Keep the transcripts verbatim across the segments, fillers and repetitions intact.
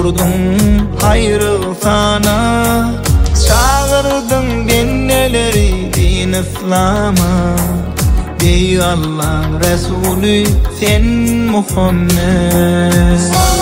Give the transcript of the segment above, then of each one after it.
Sordum hayrı sana, çağırdın ben neleri din İslam'a. Ey Allah Resulü sen Muhammed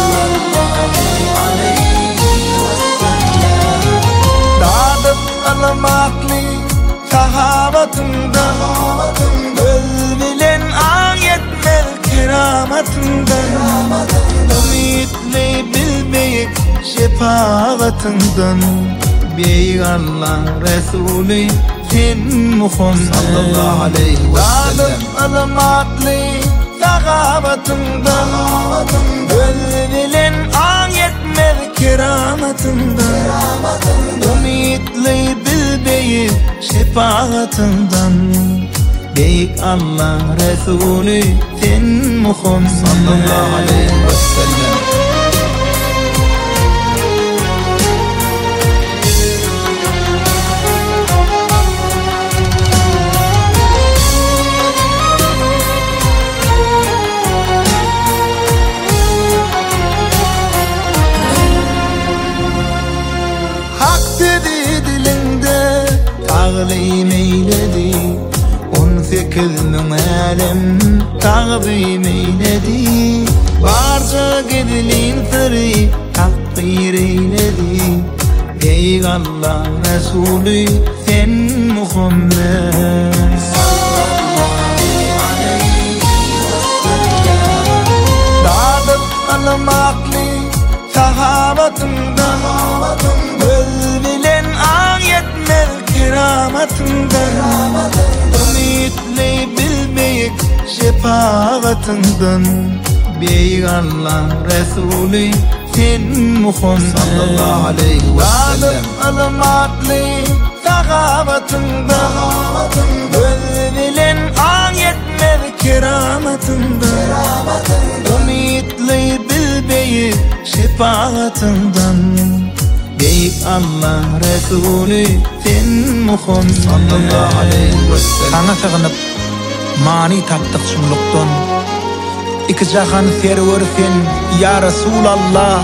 Dadıp alamaklı sahabatından, Ölbilen ayetler keramatından, Ümitli bilmeyik şefaatından. Bey Allah Resulü sen Muhammed sallallahu aleyhi ve sellem alamatlı sahabatından, Ölbilen ayetler keramatından, Ümitli bilmeyik şefaatından. Bey Allah Resulü sen Muhammed sallallahu aleyhi ve sellem. Tağlim eyledi on sekiz min alem, tağdim eyledi barca gedilin sırrı takdir eyledi. Ey Allah Resulü sen Muhammed Dadıp alamaklı sahabatından, Ölbilen ayetler keramatından, Ümitli bilmeyik şefaatından. Bey Allah Resulü sen Muhammed sallallahu aleyhi ve sellem alamatlı sahabatından, Ölbilen ayetler keramatından, Ümitli bilmeyik şefaatından. Bey Allah Resulü sen Muhammed sallallahu aleyhi ve sellem sana sığınıp mani taptık şunluktan. İki jahan server sen ya Resulallah,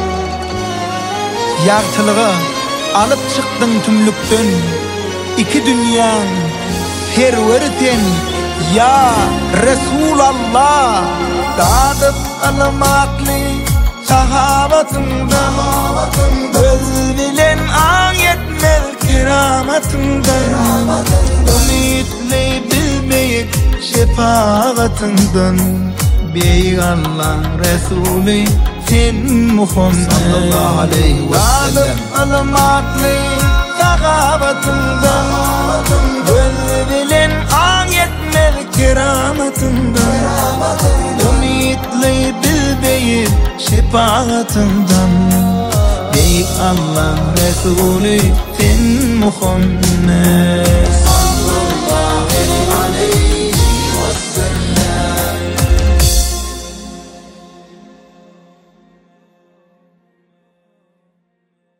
yartılığı alıp çıktın tümlükten. İki dünyan server sen ya Resulallah. Dadıp alamaklı sahabatından, Ölbilen ayetler keramatından, Ümitli bilmeyik şefaatından. Bey Allah Resulü sen Muhammed sallallahu aleyhi ve sellem alamatlı sahabatından, Ölbilen ayetler keramatından, Ümitli bilmeyik şefaatından. Bey Allah Resulü sen Muhammed